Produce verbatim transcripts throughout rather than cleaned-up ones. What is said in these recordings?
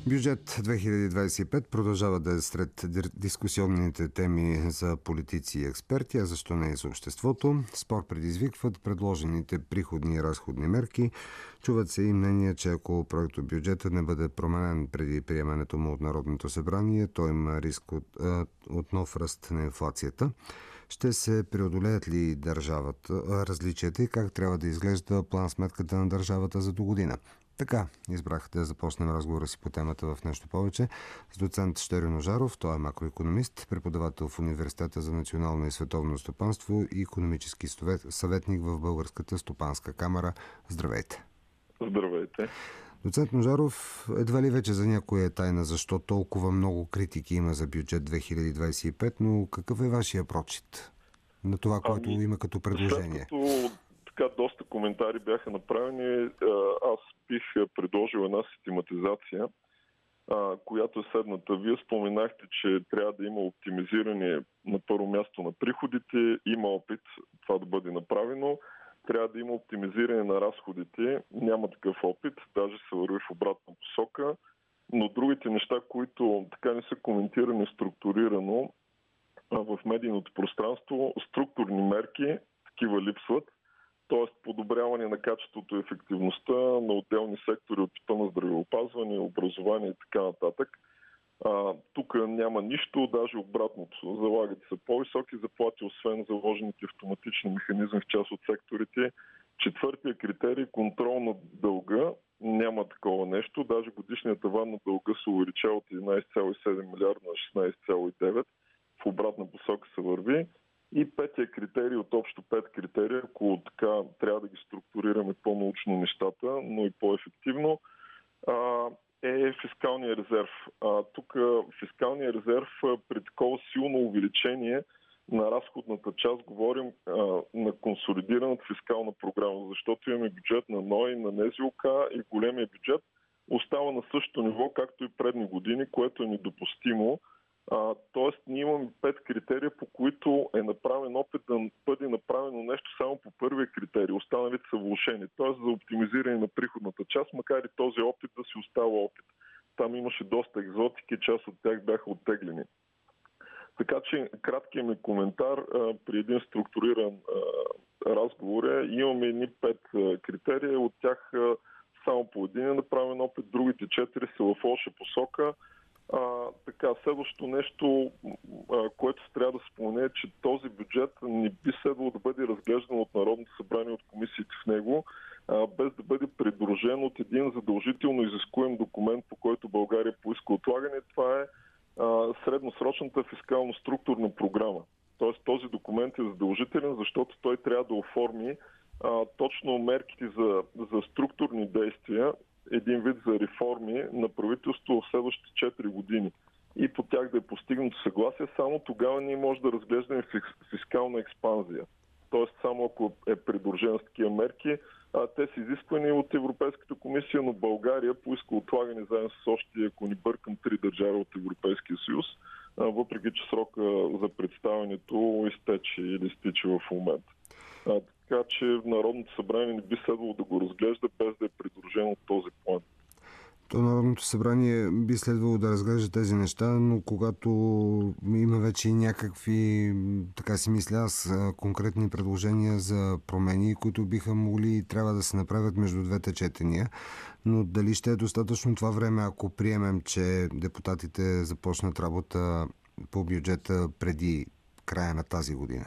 Бюджет две хиляди двадесет и пет продължава да е сред дискусионните теми за политици и експерти, а защо не и за обществото. Спор предизвикват предложените приходни и разходни мерки. Чуват се и мнения, че ако проектобюджетът не бъде променен преди приемането му от Народното събрание, то има риск от, от нов ръст на инфлацията. Ще се преодолеят ли държавата различията и как трябва да изглежда план-сметката на държавата за до година? Така избрах да започнем разговора си по темата в нещо повече с доцент Щерьо Ножаров. Той е макроекономист, преподавател в Университета за национално и световно стопанство и икономически съветник в Българската стопанска камара. Здравейте! Здравейте! Доцент Ножаров, едва ли вече за някоя е тайна защо толкова много критики има за бюджет две хиляди двадесет и пет, но какъв е вашия прочит на това, което ами, има като предложение? След като така доста коментари бяха направени, аз бих предложил една систематизация, която е следната. Вие споменахте, че трябва да има оптимизиране на първо място на приходите, има опит това да бъде направено. Трябва да има оптимизиране на разходите. Няма такъв опит, даже се върви в обратна посока. Но другите неща, които така не са коментирани структурирано в медийното пространство, структурни мерки, такива липсват. Т.е. подобряване на качеството и ефективността на отделни сектори от типа на здравеопазване, образование и така нататък. А, тук няма нищо, даже обратното. Залагат се по-високи заплати, освен заложените автоматични механизми в част от секторите. Четвъртия критерий – контрол на дълга. Няма такова нещо. Даже годишният таван на дълга се увеличава от единадесет цяло и седем милиарда на шестнадесет цяло и девет. В обратна посока се върви. И петия критерий от общо пет критерия, ако така трябва да ги структурираме по-научно нещата, но и по-ефективно, е фискалния резерв. А, тук фискалния резерв при такова силно увеличение на разходната част говорим а, на консолидираната фискална програма, защото имаме бюджет на НОИ, на НЗОК и големия бюджет остава на същото ниво, както и предни години, което е недопустимо. А, тоест, ние имаме пет критерия, по които е направен опит да бъде направено нещо само по първия критерий. Останалите са влошени. Тоест, за оптимизиране на приходната част, макар и този опит да си остава опит. Там имаше доста екзотики, част от тях бяха оттеглени. Така че, краткият ми коментар а, при един структуриран а, разговор е, имаме едни пет а, критерия, от тях а, само по един е направен опит, другите четири са в лоша посока. А, така, следващото нещо, а, което трябва да спомене е, че този бюджет не би следвало да бъде разглеждан от Народното събрание, от комисиите в него, а, без да бъде придружен от един задължително изискуем документ, по който България поиска отлагане. Това е а, средносрочната фискално-структурна програма. Тоест този документ е задължителен, защото той трябва да оформи а, точно мерките за, за структурни действия, един вид за реформи на правителство в следващите четири години и по тях да е постигнато съгласие, само тогава ние може да разглеждаме фискална експанзия. Тоест само ако е придружен с такива мерки, а, те са изисквани от Европейската комисия, но България поиска отлагане заедно с още, ако ни бъркам, три държави от Европейския съюз, а, въпреки че срока за представянето изтече или изтича в момента. А, така че Народното събрание не би следвало да го разглежда без да е придружено от този план. То Народното събрание би следвало да разглежда тези неща, но когато има вече и някакви, така си мисля аз, конкретни предложения за промени, които биха могли и трябва да се направят между двете четения. Но дали ще е достатъчно това време, ако приемем, че депутатите започнат работа по бюджета преди края на тази година?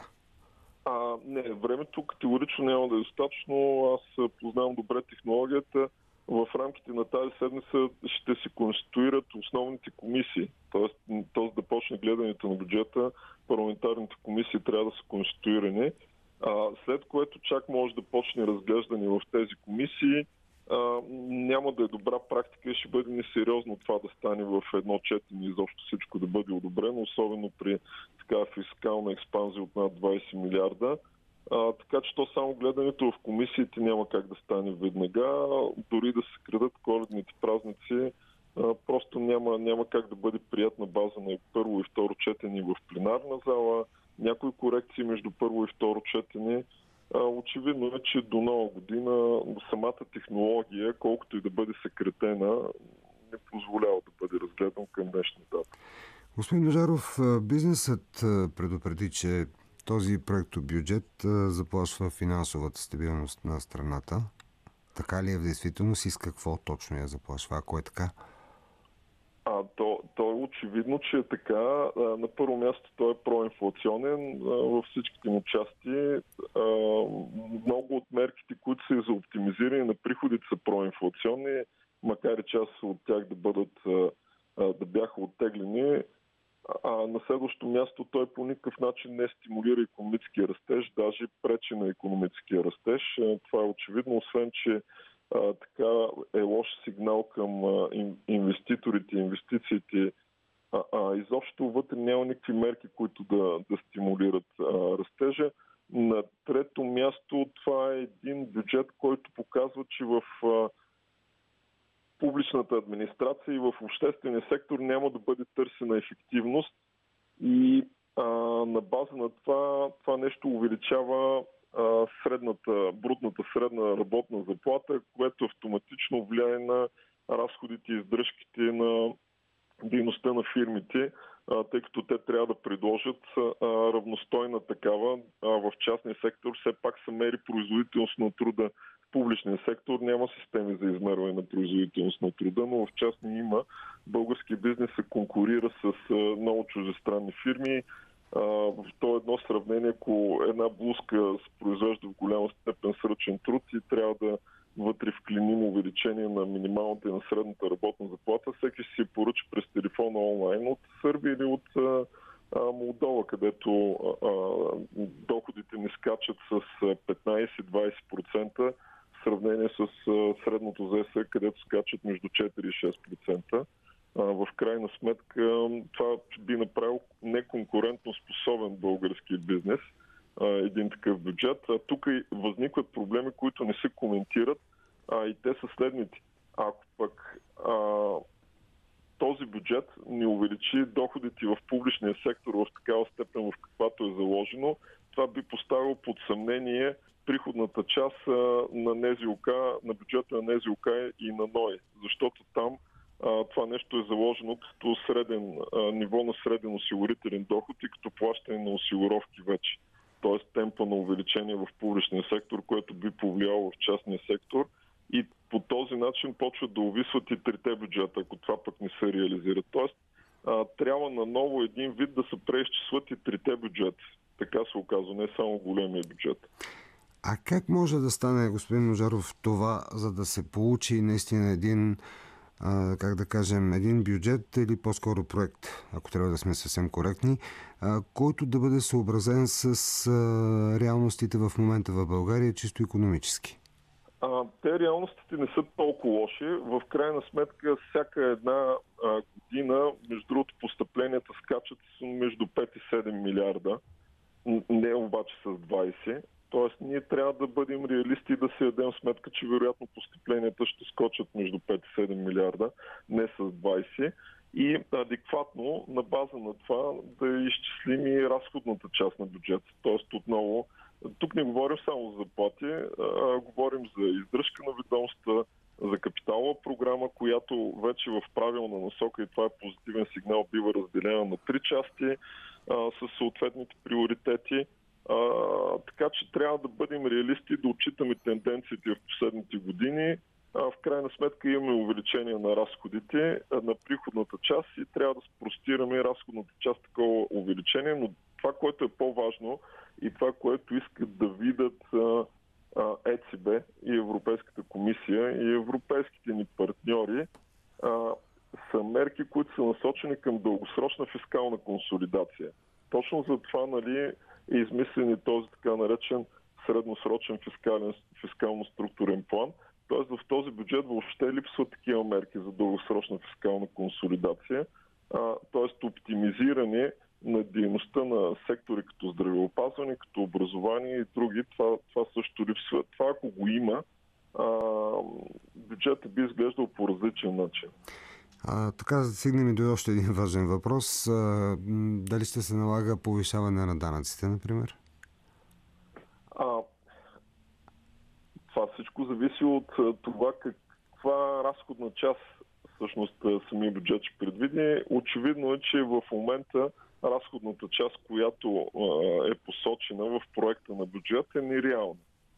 А, не, времето категорично няма да е достатъчно. Аз познавам добре технологията. В рамките на тази седмица ще се конституират основните комисии. Тоест, т.е. да почне гледането на бюджета, парламентарните комисии трябва да са конституирани. А, след което чак може да почне разглеждане в тези комисии. А, няма да е добра практика и ще бъде несериозно това да стане в едно четене и изобщо всичко да бъде одобрено, особено при така фискална експанзия от над двадесет милиарда. А, така че то само гледането в комисиите няма как да стане веднага. Дори да се крадат коледните празници, а, просто няма, няма как да бъде приятна база на първо и второ четене в пленарна зала. Някои корекции между първо и второ четене. А, очевидно е, че до нова година самата технология, колкото и да бъде съкретена, не позволява да бъде разгледан към днешна дата. Господин Божаров, бизнесът предупреди, че този проектобюджет заплашва финансовата стабилност на страната. Така ли е в действителност и с какво точно я заплашва? Ако е така? А, то, то е очевидно, че е така. На първо място той е проинфлационен във всичките му части. Много от мерките, които са за оптимизиране на приходите, са проинфлационни, макар и част от тях да бъдат да бяха оттеглени. А на следващото място той по никакъв начин не стимулира икономическия растеж, даже пречи на икономическия растеж. Това е очевидно, освен че а, така е лош сигнал към а, инвеститорите, инвестициите. А, а изобщо вътре няма никакви мерки, които да, да стимулират а, растежа. На трето място това е един бюджет, който показва, че в а, публичната администрация и в обществения сектор няма да бъде търсена ефективност и а, на база на това, това нещо увеличава а, средната, брутната средна работна заплата, което автоматично влияе на разходите и издръжките на дейността на фирмите, а, тъй като те трябва да предложат а, равностойна такава. А в частния сектор все пак се мери производителност на труда. В публичния сектор няма системи за измерване на производителност на труда, но в частния има. Българския бизнес се конкурира с а, много чуждестранни фирми. А, в то едно сравнение, ако една блузка се произвежда в голяма степен с ръчен труд и трябва да вътре вклиним увеличение на минималната и на средната работна заплата, всеки ще си поръча през телефона онлайн от Сърбия или от а, Молдова, където а, доходите ни скачат с петнайсет-двайсет процента в сравнение с а, средното за ЕС, където скачат между четири и шест процента. А, в крайна сметка това би направил неконкурентно способен български бизнес, един такъв бюджет. А тук възникват проблеми, които не се коментират, а и те са следните. Ако пък а, този бюджет ни увеличи доходите в публичния сектор в такава степен, в каквато е заложено, това би поставило под съмнение приходната част а, на НЗОК, на бюджета на НЗОК и на НОИ, защото там а, това нещо е заложено като среден, а, ниво на среден осигурителен доход и като плащане на осигуровки вече. Т.е. темпа на увеличение в публичния сектор, което би повлияло в частния сектор. И по този начин почват да увисват и трите бюджета, ако това пък не се реализира. Тоест, а, трябва наново един вид да се преизчислят и трите бюджета. Така се оказва, не само големия бюджет. А как може да стане, господин Можаров, това, за да се получи наистина един, а, как да кажем, един бюджет или по-скоро проект, ако трябва да сме съвсем коректни, а, който да бъде съобразен с а, реалностите в момента в България, чисто икономически? А, те реалностите не са толкова лоши. В крайна сметка, всяка една а, година, между другото, постъпленията скачат между пет и седем милиарда. Не обаче с двайсет. Тоест, ние трябва да бъдем реалисти и да си дадем сметка, че вероятно постъпленията ще скочат между пет и седем милиарда, не с двайсет. И адекватно, на база на това, да изчислим и разходната част на бюджета. Тоест, отново, тук не говорим само за заплати, а говорим за издръжка на ведомства, за капиталова програма, която вече в правилна насока, и това е позитивен сигнал, бива разделена на три части а, с съответните приоритети. А, така че трябва да бъдем реалисти, да отчитаме тенденциите в последните години. А, в крайна сметка имаме увеличение на разходите, на приходната част и трябва да спростираме разходната част такова увеличение, но това, което е по-важно и това, което искат да видят ЕЦБ и Европейската комисия и европейските ни партньори, а, са мерки, които са насочени към дългосрочна фискална консолидация. Точно за това, нали, е измислен и този така наречен средносрочен фискален, фискално-структурен план. Тоест в този бюджет въобще липсват такива мерки за дългосрочна фискална консолидация, а, т.е. оптимизиране на дейността на сектори като здравеопазване, като образование и други. Това, това също липсва. Това, ако го има, а, бюджетът би изглеждал по различен начин. А, така стигнем и до още един важен въпрос. А, дали ще се налага повишаване на данъците, например? А, това всичко зависи от това каква разходна част всъщност самия бюджет ще предвиди. Очевидно е, че в момента разходната част, която е посочена в проекта на бюджет, е нереална.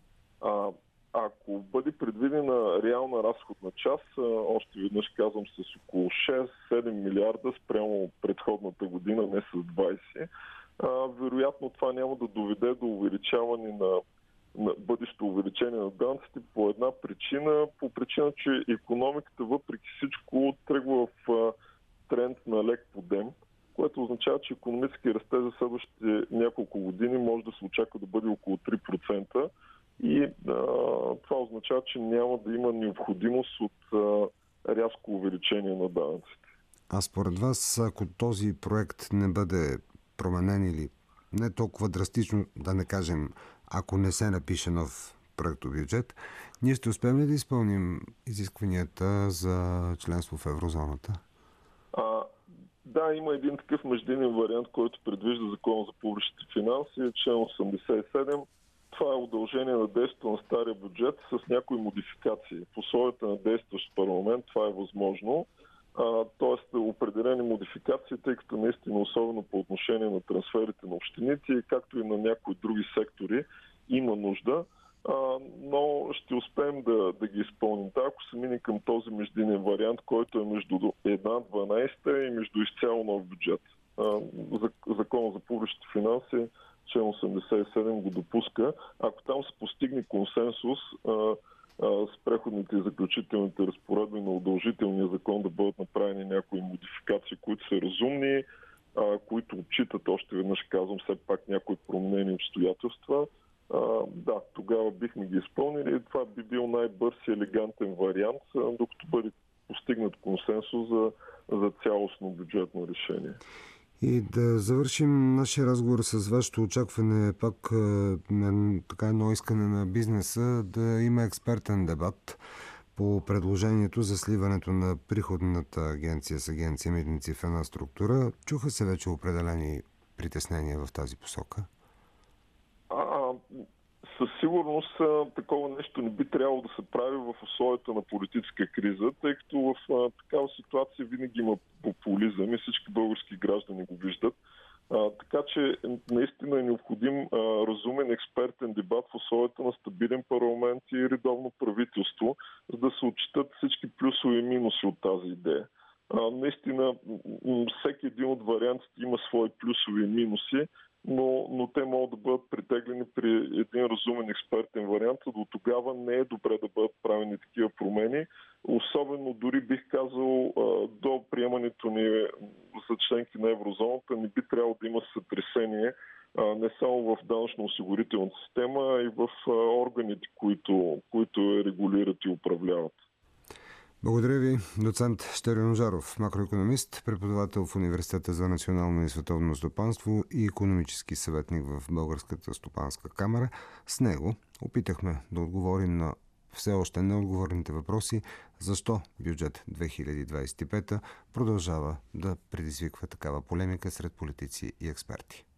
А, ако бъде предвидена реална разходна част, още веднъж казвам, с около шест-седем милиарда спрямо предходната година, не с двайсет, а, вероятно това няма да доведе до увеличаване на, на бъдещо увеличение на данъците по една причина, по причина, че икономиката въпреки всичко тръгва в а, тренд на лек подем, което означава, че икономически растеж за следващите няколко години може да се очаква да бъде около три процента. И а, това означава, че няма да има необходимост от а, рязко увеличение на данъците. А според вас, ако този проект не бъде променен или не толкова драстично, да не кажем, ако не се напише нов проектобюджет, ние ще успеем ли да изпълним изискванията за членство в еврозоната? А, да, има един такъв междинен вариант, който предвижда Закона за публичните финанси, член осемдесет и седем. Това е удължение на действието на стария бюджет с някои модификации. В условията на действащ парламент това е възможно. Т.е. определени модификации, тъй като наистина, особено по отношение на трансферите на общините, както и на някои други сектори, има нужда. А, но ще успеем да, да ги изпълним. Да, ако се мине към този междинен вариант, който е между една дванайсета и между изцяло нов бюджет. А, Закона за публичните финанси, член осемдесет и седем го допуска. Ако там се постигне консенсус а, а, с преходните и заключителните разпоредби на удължителния закон да бъдат направени някои модификации, които са разумни, а, които отчитат, още веднъж казвам, все пак някои променени обстоятелства, а, да, тогава бихме ги изпълнили и това би бил най-бърз и елегантен вариант, а, докато бъде постигнат консенсус за, за цялостно бюджетно решение. И да завършим нашия разговор с вашето очакване, пак на така едно искане на бизнеса да има експертен дебат по предложението за сливането на приходната агенция с агенция Митници в една структура. Чуха се вече определени притеснения в тази посока? А, със сигурност такова нещо не би трябвало да се прави в условията на политическа криза, тъй като в а, такава ситуация винаги има популизъм и всички български граждани го виждат. А, така че наистина е необходим а, разумен експертен дебат в условията на стабилен парламент и редовно правителство, за да се отчитат всички плюсове и минуси от тази идея. А, наистина всеки един от вариантите има свои плюсови и минуси, но, но те могат да бъдат притеглени при един разумен експертен вариант, а до тогава не е добре да бъдат правени такива промени. Особено дори бих казал до приемането ни за членки на еврозоната не би трябвало да има сътресение не само в данъчно-осигурителната система, а и в органите, които, които регулират и управляват. Благодаря ви, доцент Щерьо Ножаров, макроекономист, преподавател в Университета за национално и световно стопанство и икономически съветник в Българската стопанска камара. С него опитахме да отговорим на все още неотговорните въпроси, защо бюджет две хиляди двадесет и пета продължава да предизвиква такава полемика сред политици и експерти.